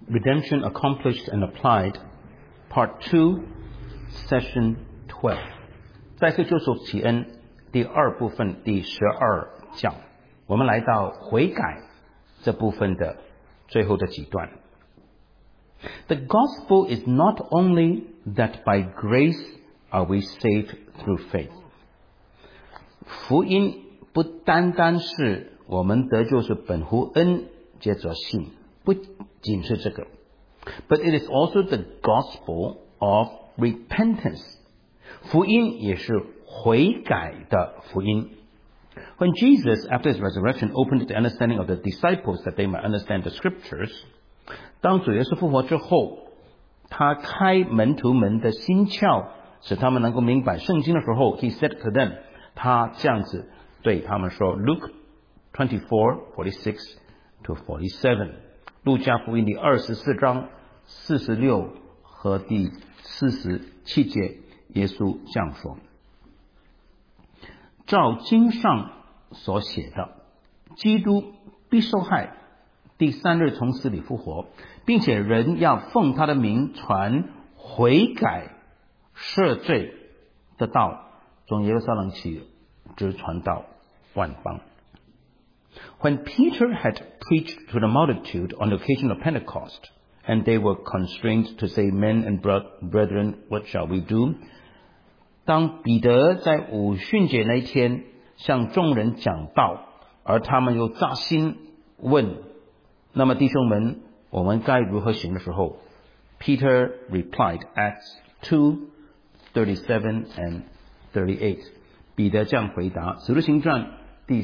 Redemption Accomplished and Applied, Part 2, Session 12. 再次救赎启恩第二部分第12讲，我们来到悔改这部分的最后的几段。The gospel is not only that by grace are we saved through faith. 福音不单单是我们得救是本乎恩，接着信，不仅是这个。But it is also the gospel of repentance. 福音也是悔改的福音。When Jesus, after his resurrection, opened the understanding of the disciples that they might understand the scriptures, 当主耶稣复活之后，他开门徒们的心窍，使他们能够明白圣经的时候 he said to them, 他这样子对他们说 Luke 24:46 to 47， 路加福音第24章46和第47节，耶稣这样说，照经上所写的，基督必受害，第三日从死里复活，并且人要奉他的名传悔改赦罪的道，从耶路撒冷起直传到万邦。When Peter had preached to the multitude on the occasion of Pentecost, and they were constrained to say, Men and brethren, what shall we do? 当彼得在五旬节那一天向众人讲道，而他们又扎心问，那么弟兄们，我们该如何行的时候 Peter replied, Acts 2:37 and 38。彼得这样回答，使徒行传第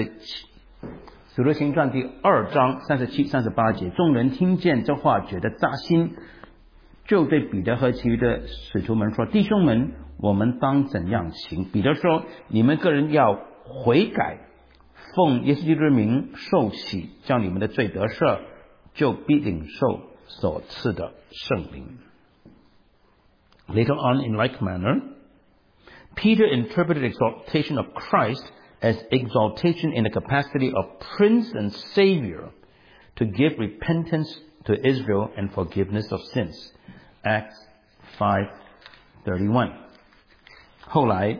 2章37、38节，众人听见这话，觉得扎心，就对彼得和其余的使徒们说：弟兄们，我们当怎样行？彼得说：你们个人要悔改，奉耶稣基督的名受洗，叫你们的罪得赦，就必领受所赐的圣灵。Later on, in like manner, Peter interpreted exaltation of Christ as exaltation in the capacity of Prince and Savior to give repentance to Israel and forgiveness of sins. Acts 5:31. 后来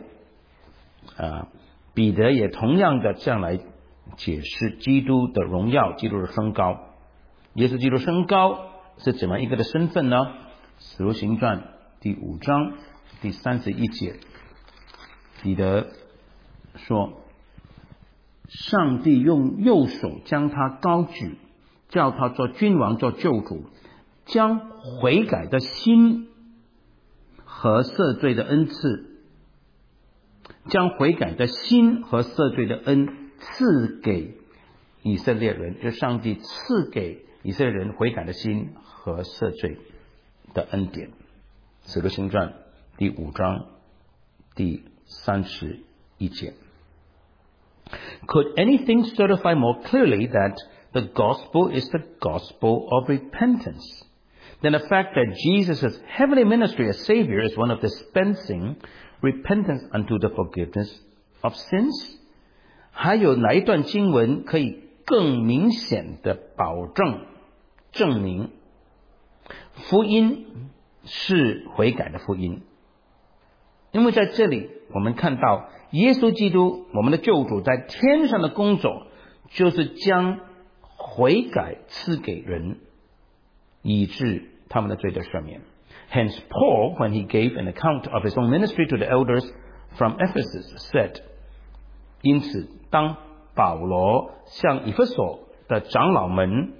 彼得也同样的这样来解释基督的荣耀，基督的升高。耶稣基督升高是怎么一个的身份呢？使徒行传第5章第31节，彼得说，上帝用右手将他高举，叫他做君王，做救主，将悔改的心和赦罪的恩赐，将悔改的心和赦罪的恩赐给以色列人，就上帝赐给以色列人悔改的心和赦罪的恩典。使徒行传第5章第31节。Could anything certify more clearly that the gospel is the gospel of repentance than the fact that Jesus' heavenly ministry as Savior is one of dispensing repentance unto the forgiveness of sins? 还有哪一段经文可以更明显的保证证明福音是悔改的福音？因为在这里我们看到耶稣基督我们的救主在天上的工作，就是将悔改赐给人，以致他们的罪得赦免。Hence Paul, when he gave an account of his own ministry to the elders from Ephesus, said, 因此当保罗向以弗所的长老们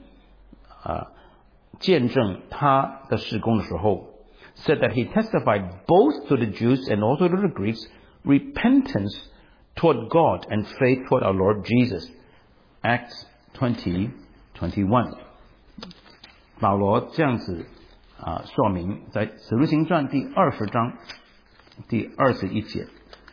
见证他的事工的时候， said that he testified both to the Jews and also to the Greeks repentance toward God and faith toward our Lord Jesus. Acts 20:21. 保罗这样子说明，在使徒行传第20章第21节，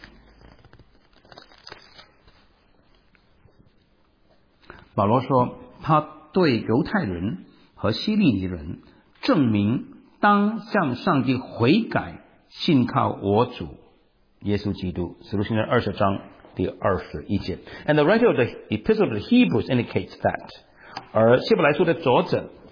保罗说，他对犹太人和希利尼人证明当向上帝悔改，信靠我主耶稣基督。使徒行传20章第21节。And the writer of the epistle of the Hebrews indicates that. 而希伯来书的作者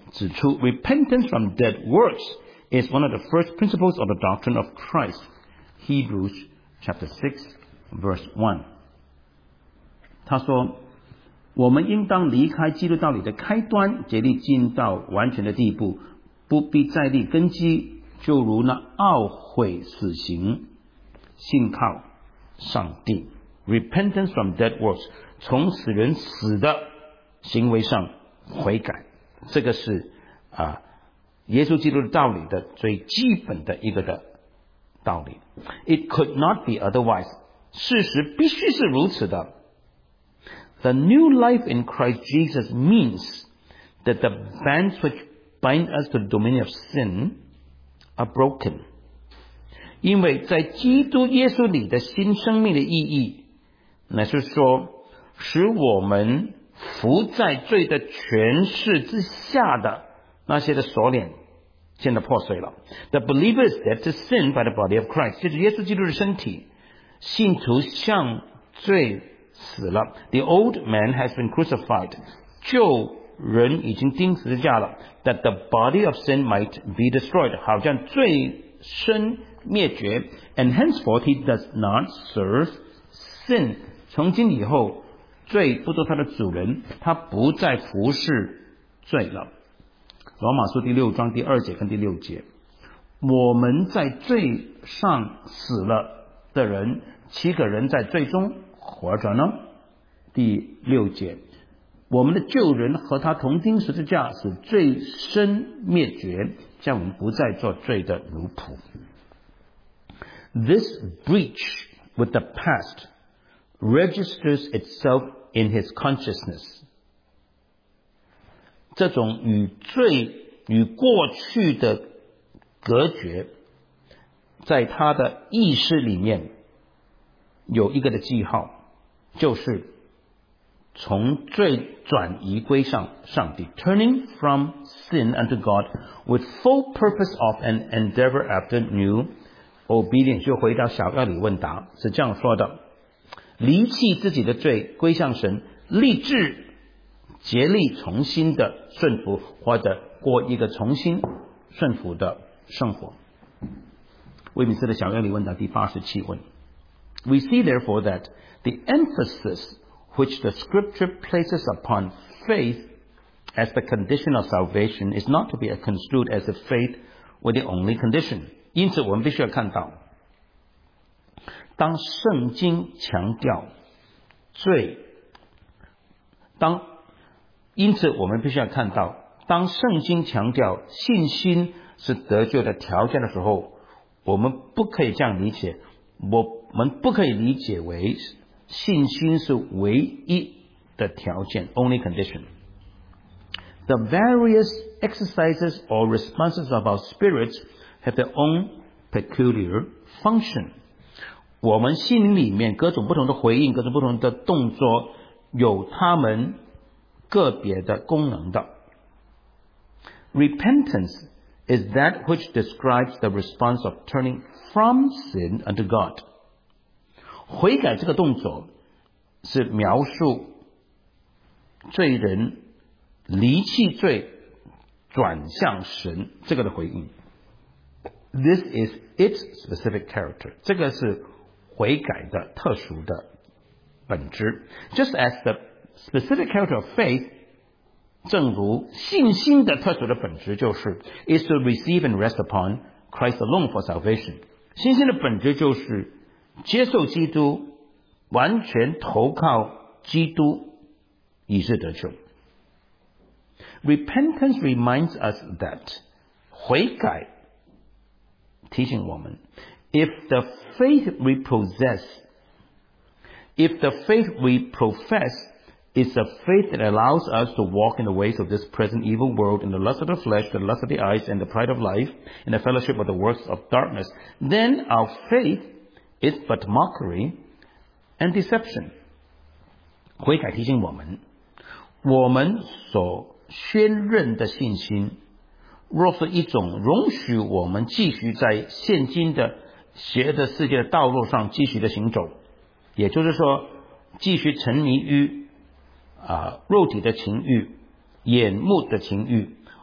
指出 repentance from dead works is one of the first principles of the doctrine of Christ. Hebrews chapter 6 verse 1. 他说我们应当离开基督道理的开端，竭力进到完全的地步，不必再立根基，就如那懊悔死刑，信靠上帝。 Repentance from dead works， 从使人死的行为上悔改，这个是耶稣基督的道理的最基本的一个的道理。 It could not be otherwise， 事实必须是如此的。 The new life in Christ Jesus means that the bands which bind us to the dominion of sin are broken。 因为在基督耶稣里的新生命的意义，乃是说使我们伏在罪的权势之下的那些的锁链现在破碎了。 The believer is dead to sin by the body of Christ， 就是耶稣基督的身体，信徒向罪死了。 The old man has been crucified， 旧人已经钉十字架了。 That the body of sin might be destroyed， 好像罪身灭绝。 And henceforth he does not serve sin， 从今以后罪不做他的主人，他不再服侍罪了。罗马书第6章第2节跟第6节，我们在罪上死了的人，7个人在罪中活着呢。第6节，我们的旧人和他同钉十字架，使罪身灭绝，叫我们不再做罪的奴仆。 This breach with the past registers itself in his consciousness。 这种与罪与过去的隔绝，在他的意识里面有一个的记号，就是从罪转移归向上帝。 Turning from sin unto God with full purpose of an endeavor after new obedience。 就回到小要理问答是这样说的，离弃自己的罪，归向神，立志竭力重新的顺服，或者过一个重新顺服的生活。威敏斯的小要理问答第87问。 We see therefore that the emphasis which the scripture places upon faith as the condition of salvation is not to be construed as if faith were the only condition。 因此我们必须要看到，当圣经强调罪，因此我们必须要看到，当圣经强调信心是得救的条件的时候，我们不可以这样理解，我们不可以理解为信心是唯一的条件 only condition。 The various exercises or responses of our spirits have their own peculiar function。 我们心灵里面各种不同的回应，各种不同的动作，有他们个别的功能的。 Repentance is that which describes the response of turning from sin unto God。 悔改这个动作是描述罪人离弃罪转向神这个的回应。 This is its specific character， 这个是悔改的特殊的本质。 Just as the specific character of faith， 正如信心的特殊的本质就是 is to receive and rest upon Christ alone for salvation。 信心的本质就是接受基督，完全投靠基督，以致得救。 Repentance reminds us that， 悔改提醒我们 if the faith we profess is a faith that allows us to walk in the ways of this present evil world, in the lust of the flesh, the lust of the eyes, and the pride of life, in the fellowship of the works of darkness, then our faith is but mockery and deception。 悔改提醒我们，我们所宣认的信心，若是一种容许我们继续在现今的邪恶的世界的道路上继续的行走，也就是说继续沉迷于肉体的情欲、眼目的情欲，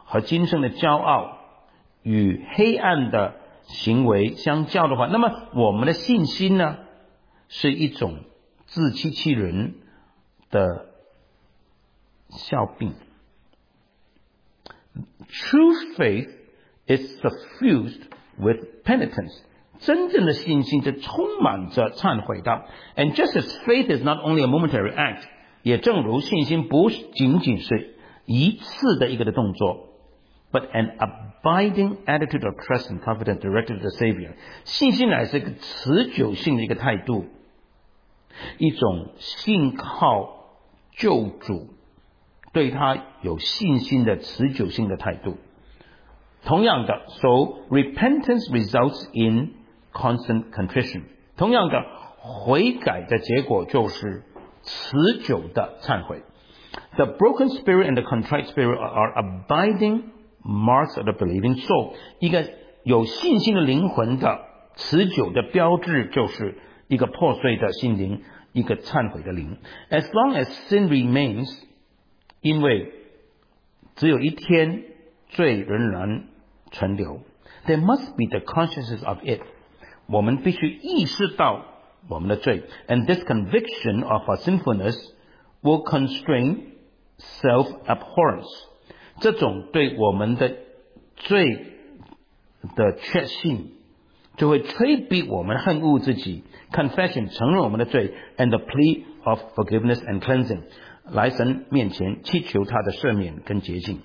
和今生的骄傲与黑暗的行为相较的话，那么我们的信心呢，是一种自欺欺人的笑柄。True faith is suffused with penitence. 真正的信心是充满着忏悔的。And just as faith is not only a momentary act, 也正如信心不仅仅是一次的一个的动作， but an abiding attitude of trust and confidence directed to the Savior. 信心乃是一个持久性的一个态度，一种信靠救主，对他有信心的持久性的态度。同样的 so repentance results in constant contrition. 同样的，悔改的结果就是持久的忏悔。The broken spirit and the contrite spirit are abiding marks of the believing soul. 一个有信心的灵魂的持久的标志，就是一个破碎的心灵，一个忏悔的灵。As long as sin remains, 因为只有一天罪仍然存留， there must be the consciousness of it. 我们必须意识到我们的罪， and this conviction of our sinfulness will constrain self-abhorrence. 这种对我们的罪的确信就会催逼我们恨恶自己， confession 承认我们的罪， and the plea of forgiveness and cleansing 来神面前祈求他的赦免跟洁净。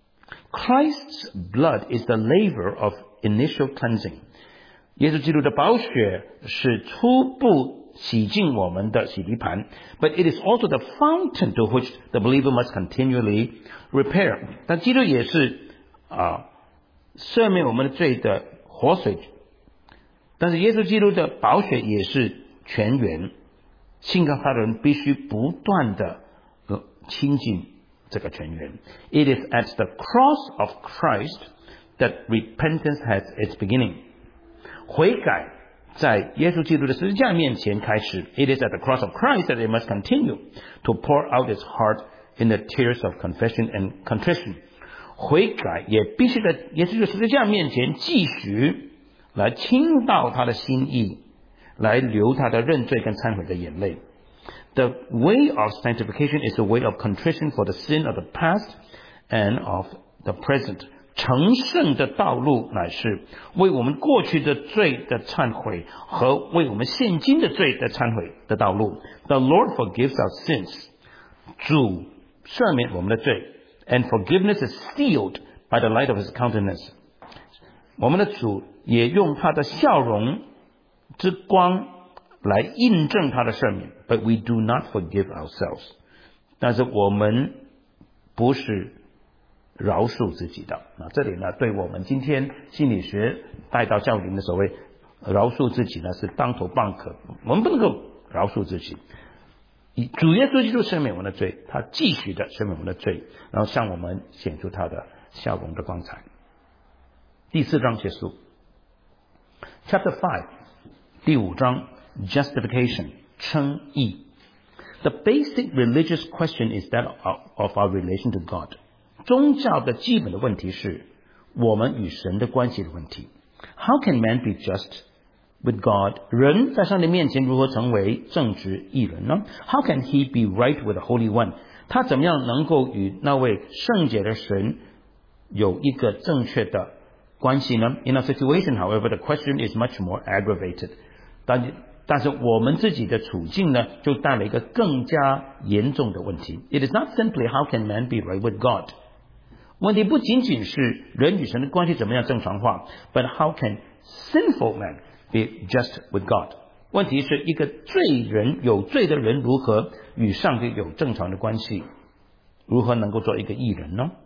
Christ's blood is the laver of initial cleansing. 耶稣基督的宝血是初步洗净我们的洗涤盘， but it is also the fountain to which the believer must continually repair. 但基督也是赦免我们的罪的活水，但是耶稣基督的宝血也是泉源，信靠他的人必须不断的亲近这个泉源。 It is at the cross of Christ that repentance has its beginning. 悔改在耶稣基督的十字架面前开始。 It is at the cross of Christ that it must continue to pour out its heart in the tears of confession and contrition. 悔改也必须在耶稣基督十字架面前继续来倾倒他的心意，来流他的认罪跟忏悔的眼泪。 The way of sanctification is a way of contrition for the sin of the past and of the present. 成圣的道路乃是为我们过去的罪的忏悔和为我们现今的罪的忏悔的道路。 The Lord forgives our sins. 主赦免我们的罪， and forgiveness is sealed by the light of his countenance. 我们的主也用他的笑容之光来印证他的赦免。 But we do not forgive ourselves. 但是我们不是饶恕自己的。这里呢，对我们今天心理学带到教灵的所谓饶恕自己呢，是当头棒喝。我们不能够饶恕自己。主耶稣基督赦免我们的罪，他继续的赦免我们的罪，然后向我们显出他的笑容的光彩。第4章结束。Chapter 5, 第5章 Justification 称义。 The basic religious question is that of our relation to God. 宗教的基本的问题是我们与神的关系的问题。 How can man be just with God? 人在上帝面前如何成为正直义人呢？ How can he be right with the Holy One? 他怎么样能够与那位圣洁的神有一个正确的关系呢？ In our situation, however, the question is much more aggravated. 但是我们自己的处境呢，就带了一个更加严重的问题。 It is not simply how can man be right with God. 问题不仅仅是人与神的关系怎么样正常化， but how can sinful man be just with God? 问题是一个有罪的人如何与上帝有正常的关系，如何能够做一个义人呢？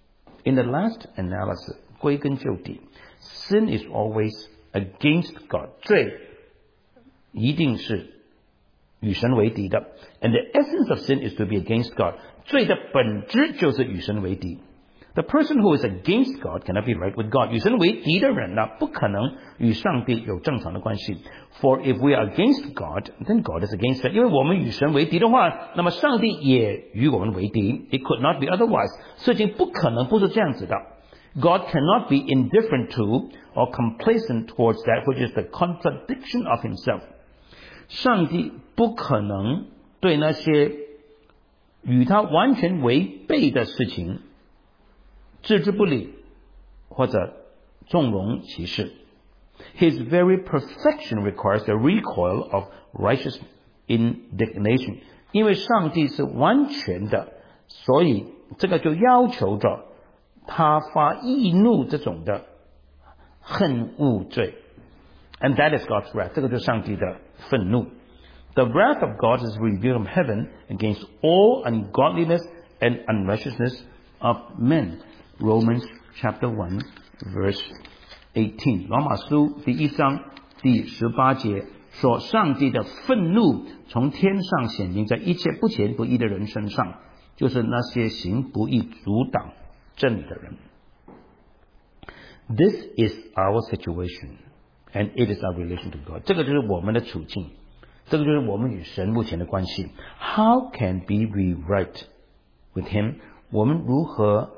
In the last analysis, 归根究底 sin is always against God. 罪一定是与神为敌的。 And the essence of sin is to be against God. 罪的本质就是与神为敌。 The person who is against God cannot be right with God. 与神为敌的人呢，不可能与上帝有正常的关系。For if we are against God, then God is against us. 因为我们与神为敌的话，那么上帝也与我们为敌。It could not be otherwise. 事情不可能不是这样子的。God cannot be indifferent to or complacent towards that which is the contradiction of himself. 上帝不可能对那些与他完全违背的事情置之不理，或者纵容其事。His very perfection requires the recoil of righteous indignation. 因为上帝是完全的，所以这个就要求着他发义怒这种的恨恶罪。And that is God's wrath. 这个就是上帝的愤怒。The wrath of God is revealed from heaven against all ungodliness and unrighteousness of men. Romans chapter 1 verse 18. 罗马书第1章第18节说，上帝的愤怒从天上显明在一切不虔不义的人身上，就是那些行不义阻挡真理的人。This is our situation, and it is our relation to God. 这个就是我们的处境，这个就是我们与神目前的关系。How can be we right with him? 我们如何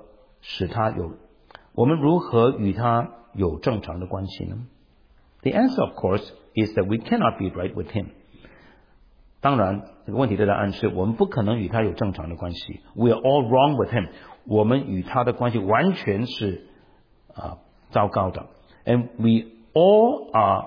与他有正常的关系呢？ The answer, of course, is that we cannot be right with him. 当然，这个问题的答案是我们不可能与他有正常的关系。We are all wrong with him. 我们与他的关系完全是糟糕的。And we all are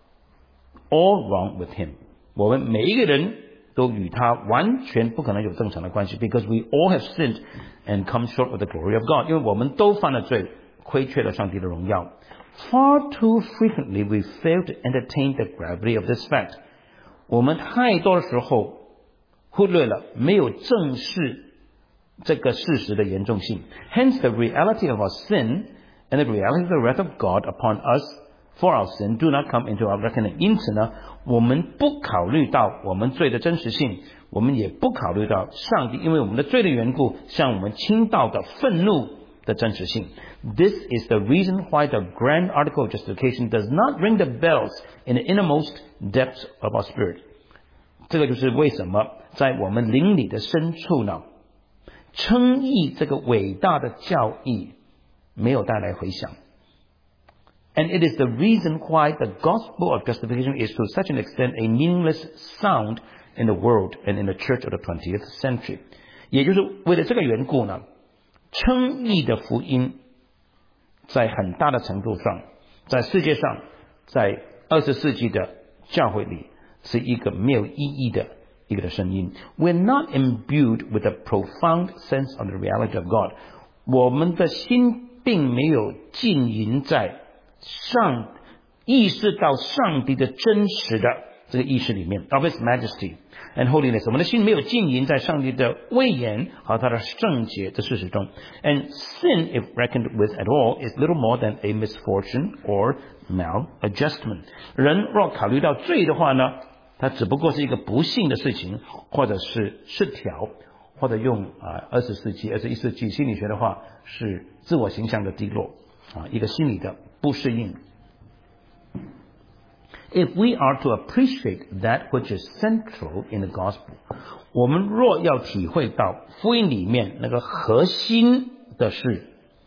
all wrong with him. 我们每一个人都与他完全不可能有正常的关系 because we all have sinned and come short of the glory of God. 因为我们都犯了罪，亏缺了上帝的荣耀。Far too frequently we fail to entertain the gravity of this fact. 我们太多的时候忽略了，没有正视这个事实的严重性。Hence the reality of our sin and the reality of the wrath of God upon us for our sin do not come into our reckoning. 因此呢，我们不考虑到我们罪的真实性，我们也不考虑到上帝因为我们的罪的缘故向我们倾倒的愤怒的真实性。This is the reason why the grand article of justification does not ring the bells in the innermost depths of our spirit. 这个就是为什么在我们灵里的深处呢，称义这个伟大的教义没有带来回响。And it is the reason why the gospel of justification is to such an extent a meaningless sound in the world and in the church of the 20th century. 也就是为了这个缘故呢，称义的福音在很大的程度上，在世界上，在20世纪的教会里是一个没有意义的一个的声音。We're not imbued with a profound sense of the reality of God. 我们的心并没有浸淫在意识到上帝的真实的这个意识里面 of His majesty and holiness. 我们的心没有浸淫在上帝的威严和他的圣洁的事实中。And sin, if reckoned with at all, is little more than a misfortune or maladjustment. 人若考虑到罪的话呢，它只不过是一个不幸的事情，或者是失调，或者用20世纪、21世纪心理学的话，是自我形象的低落一个心理的不适应。If we are to appreciate that which is central in the gospel, 我们若要体会到福音里面那个核心的事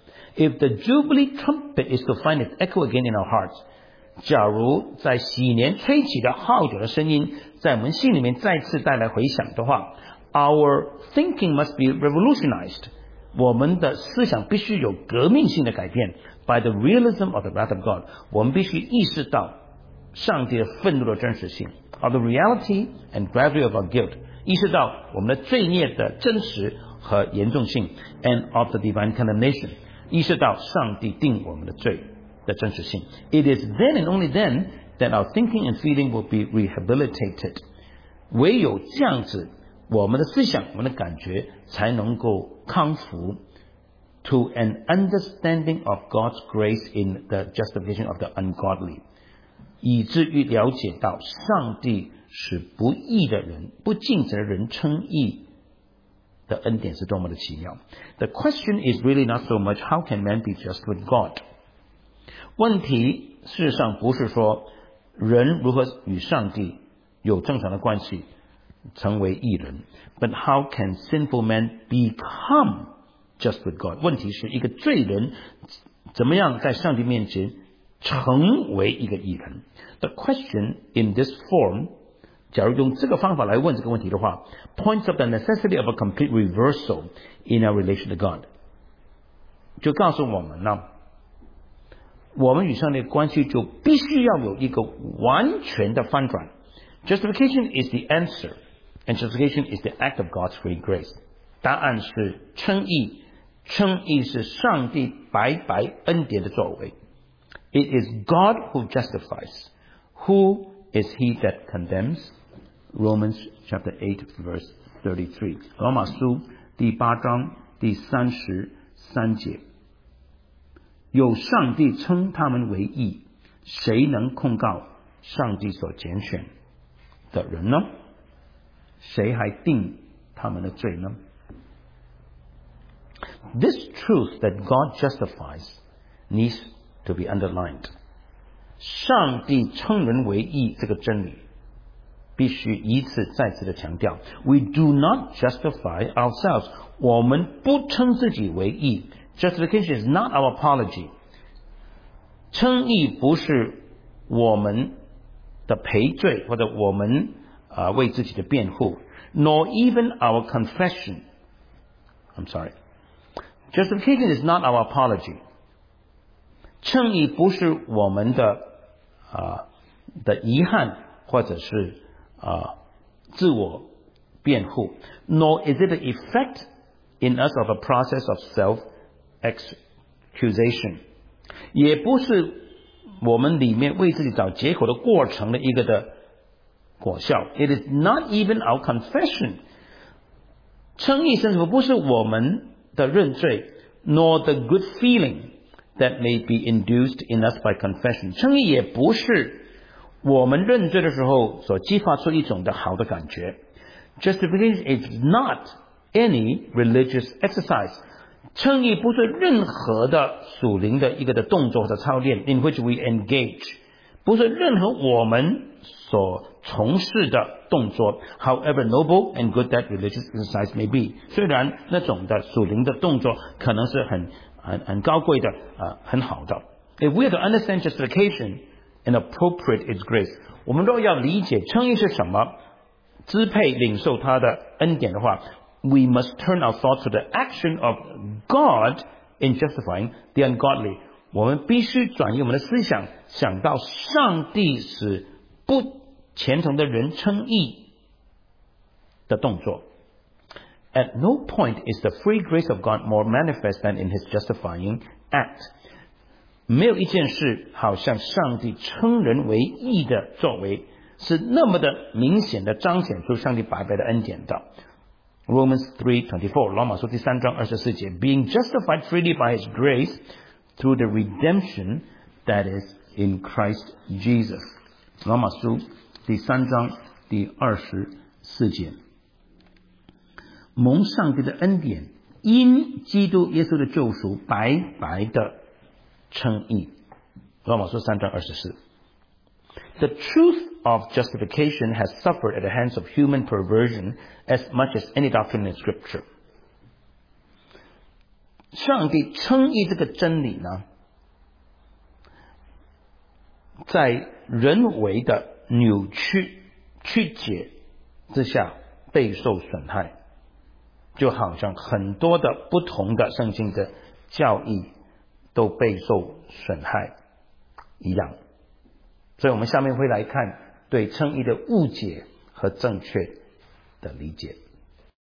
if the Jubilee trumpet is to find its echo again in our hearts, 假如在喜年吹起的号角的声音在我们心里面再次带来回响的话， our thinking must be revolutionized. 我们的思想必须有革命性的改变 by the realism of the wrath of God. 我们必须意识到上帝的愤怒的真实性 of the reality and gravity of our guilt. 意识到我们的罪孽的真实和严重性 and of the divine condemnation. 意识到上帝定我们的罪的真实性。It is then and only then that our thinking and feeling will be rehabilitated. 唯有这样子，我们的思想、我们的感觉才能够康复 to an understanding of God's grace in the justification of the ungodly. 以至于了解到上帝使不义的人、不敬虔的人称义的恩典是多么的奇妙。The question is really not so much how can man be just with God。 问题事实上不是说人如何与上帝有正常的关系成为义人， but how can sinful man become just with God。 问题是一个罪人怎么样在上帝面前成为一个义人。 The question in this form， 假如用这个方法来问这个问题的话， points up the necessity of a complete reversal in our relation to God， 就告诉我们呢，我们与上帝的关系就必须要有一个完全的翻转。 Justification is the answer, and justification is the act of God's free grace。 答案是称义，称义是上帝白白恩典的作为。 It is God who justifies. Who is he that condemns? Romans chapter 8 verse 33。 罗马书第8章第33节，有上帝称他们为义，谁能控告上帝所拣选的人呢？谁还定他们的罪呢？ This truth that God justifies needs to be underlined。 上帝称人为义这个真理必须一次再次的强调。 We do not justify ourselves。 我们不称自己为义。 Justification is not our apology。 称义不是我们的赔罪或者我们为自己的辩护。 Nor even our confession。 I'm sorry。 Justification is not our apology。 称义不是我们的遗憾或者是自我辩护。 Nor is it the effect in us of a process of self-accusation。 也不是我们里面为自己找借口的过程的一个的果效。 It is not even our confession。 称义甚至不是我们的认罪 nor the good feeling that may be induced in us by confession。 称义也不是我们认罪的时候所激发出一种的好的感觉。 Justification is not any religious exercise。 称义不是任何的属灵的一个的动作或者操练 in which we engage， 不是任何我们所从事的动作 however noble and good that religious exercise may be。 虽然那种的属灵的动作可能是很高贵的很好的。 If we are to understand justification and appropriate its grace， 我们若要理解称义是什么，支配领受他的恩典的话， we must turn our thoughts to the action of God in justifying the ungodly。 我们必须转移我们的思想，想到上帝使不虔诚的人称义的动作。 At no point is the free grace of God more manifest than in his justifying act。 没有一件事好像上帝称人为义的作为是那么的明显的彰显出上帝白白的恩典的。 Romans 3:24， 罗马书第3章24节， Being justified freely by his grace through the redemption that is in Christ Jesus。 罗马书第3章第24节，蒙上帝的恩典，因基督耶稣的救赎，白白的称义。罗马书3章24。 The truth of justification has suffered at the hands of human perversion as much as any doctrine in Scripture。 上帝称义这个真理呢，在人为的扭曲曲解之下备受损害，就好像很多的不同的圣经的教义都备受损害一样。所以我们下面会来看对称义的误解和正确的理解。